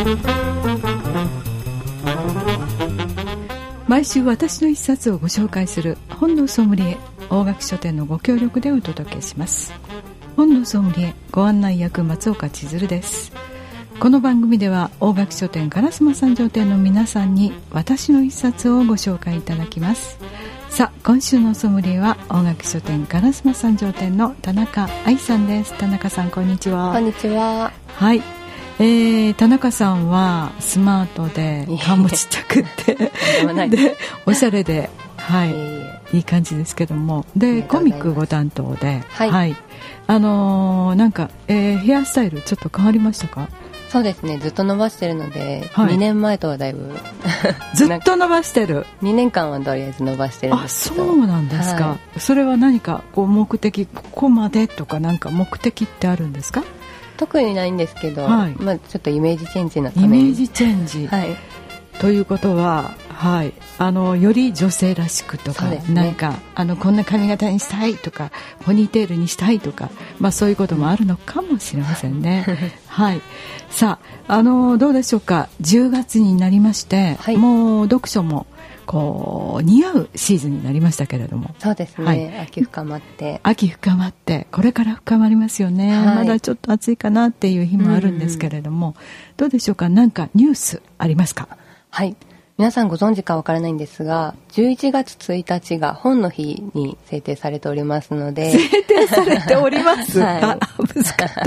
毎週私の一冊をご紹介する本のソムリエ、大垣書店のご協力でお届けします。本のソムリエご案内役、松岡千鶴です。この番組では大垣書店烏丸三条店の皆さんに私の一冊をご紹介いただきます。さあ、今週のソムリエは大垣書店烏丸三条店の田中愛さんです。田中さん、こんにちは。 こんにちは。 はい、田中さんはスマートで顔もちっちゃくってでおしゃれで、はい、いい感じですけども、でコミックご担当で、 はい、 はい、なんか、ヘアスタイルちょっと変わりましたか？ そうですね、ずっと伸ばしてるので、はい、2年前とはだいぶずっと伸ばしてる。 2年間はとりあえず伸ばしてるんですけど。 そうなんですか、はい、それは何かこう目的、ここまでとかなんか目的ってあるんですか？ 特にないんですけど、 はい、 ちょっとイメージチェンジのために。 イメージチェンジ、はい、ということは、はい、より女性らしくとか、ね、なんかこんな髪型にしたいとか、ポニーテールにしたいとか、そういうこともあるのかもしれませんね。はい、さあ、どうでしょうか。10月になりまして、はい、もう読書もこう似合うシーズンになりましたけれども。 そうですね、はい、秋深まってこれから深まりますよね。はい、まだちょっと暑いかなっていう日もあるんですけれども、どうでしょうか。なんかニュースありますか？ はい、皆さんご存知かわからないんですが、11月1日が本の日に制定されておりますので。 制定されております、はい、難かった、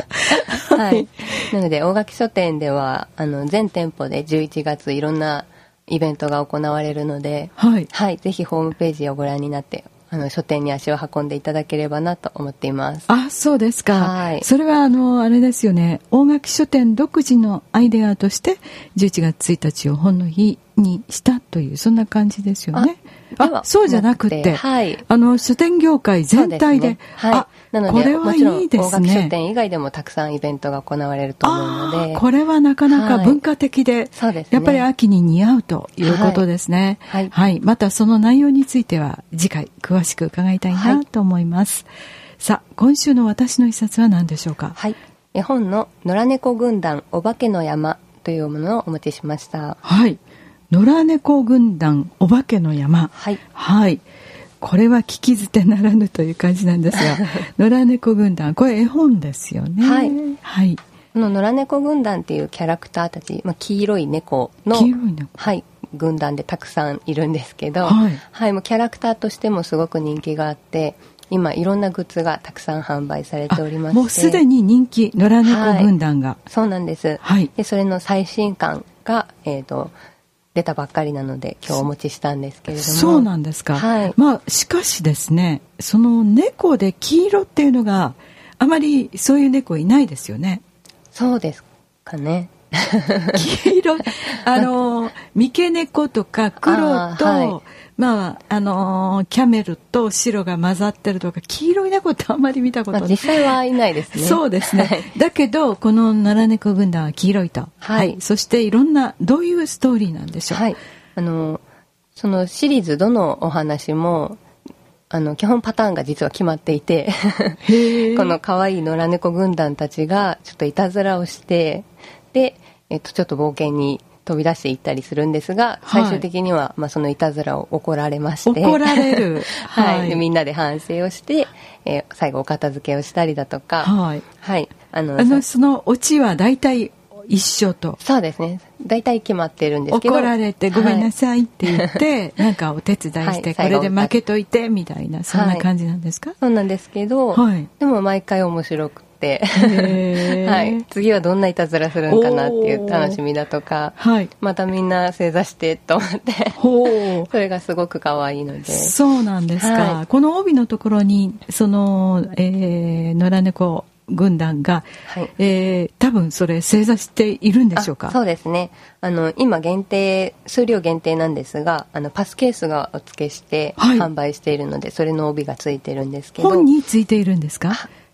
はい、なので大垣書店では全店舗で11月いろんなイベントが行われるので、はいはい、ぜひホームページをご覧になって書店に足を運んでいただければなと思っています。 あ、そうですか。 はい、 それはあれですよね、大垣書店独自のアイデアとして11月1日を本の日にしたという、そんな感じですよね。そうじゃなくて、はい、書店業界全体 で、 はい、なのでこれはいいですね。 もちろん大垣書店以外でもたくさんイベントが行われると思うので、 これはなかなか文化的で、 そうですね、 やっぱり秋に似合うということですね。はい、はい、またその内容については次回詳しく伺いたいなと思います。はい、さあ、今週の私の一冊は何でしょうか？ はい、絵本の野良猫軍団お化けの山というものをお持ちしました。 はい、野良猫軍団お化けの山、はい、はい、これは聞き捨てならぬという感じなんですが野良猫軍団、これ絵本ですよね。 はい、 はい、 この野良猫軍団っていうキャラクターたち、黄色い猫の、はい、軍団でたくさんいるんですけど、はいはい、もうキャラクターとしてもすごく人気があって、今いろんなグッズがたくさん販売されておりまして、 もうすでに人気、野良猫軍団が、 はい、そうなんです、はい、でそれの最新刊が、出たばっかりなので今日お持ちしたんですけれども。 そうなんですか。はい、しかしですね、その猫で黄色っていうのがあまりそういう猫いないですよね。 そうですかね。 黄色三毛猫とか黒と、はい、キャメルと白が混ざってるとか、黄色い猫ってあんまり見たことない。 実際はいないですね。 そうですね、はい、だけどこの野良猫軍団は黄色いと、はいはい、そしていろんな、どういうストーリーなんでしょう。はい、 そのシリーズどのお話も基本パターンが実は決まっていてこの可愛い野良猫軍団たちがちょっといたずらをして、で、ちょっと冒険に飛び出していったりするんですが、最終的には、そのいたずらを怒られまして、 怒られる、 はい、でみんなで反省をして、最後お片付けをしたりだとか、はいはい、 そのオチは大体一緒と。 そうですね、大体決まってるんですけど、 怒られてごめんなさいって言って、はい、なんかお手伝いして、はい、これで負けといてみたいな、そんな感じなんですか？ はい、そうなんですけど、はい、でも毎回面白くてはい、次はどんないたずらするんかなっていう楽しみだとか、はい、またみんな正座してと思ってそれがすごく可愛いので。 そうなんですか。はい、この帯のところにその、野良猫軍団が、はい、多分それ正座しているんでしょうか？ そうですね、今数量限定なんですが、パスケースがお付けして販売しているので、それの帯がついてるんですけど。 本についているんですか？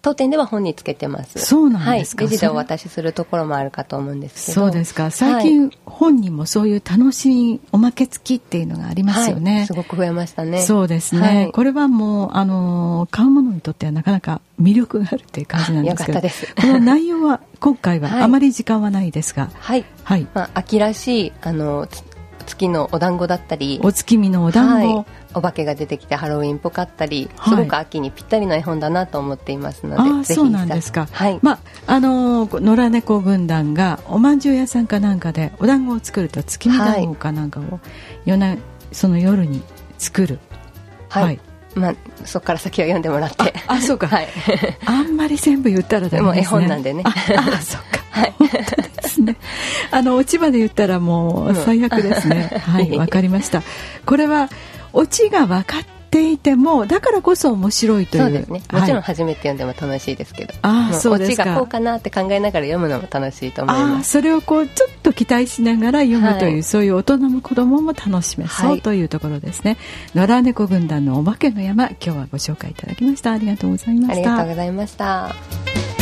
当店では本につけてます。 そうなんですか。 レジでお渡しするところもあるかと思うんですけど。 そうですか。最近、本にもそういう楽しいおまけ付きっていうのがありますよね。 すごく増えましたね。 そうですね。これはもう買う者にとってはなかなか魅力があるっていう感じなんですけど。 よかったです。 この内容は今回はあまり時間はないですが、 秋らしい月のお団子だったり、 お月見のお団子、 お化けが出てきてハロウィンっぽかったり、すごく秋にぴったりな絵本だなと思っていますので、ぜひ。 そうなんですか。野良猫軍団がおまんじゅう屋さんかなんかでお団子を作ると、月見団子かなんかをその夜に作る。 そこから先は読んでもらって。 そうか。あんまり全部言ったらダメですね。 でも絵本なんでね。 そうか。本当ですね。オチまで言ったらもう最悪ですね。わかりました。これはオチが分かっていても、だからこそ面白いという。 そうですね。もちろん初めて読んでも楽しいですけど、 そうですか。 オチがこうかなって考えながら読むのも楽しいと思います。 それをちょっと期待しながら読むという、そういう大人も子供も楽しめそうというところですね。野良猫軍団のお化けの山、今日はご紹介いただきました。ありがとうございました。 ありがとうございました。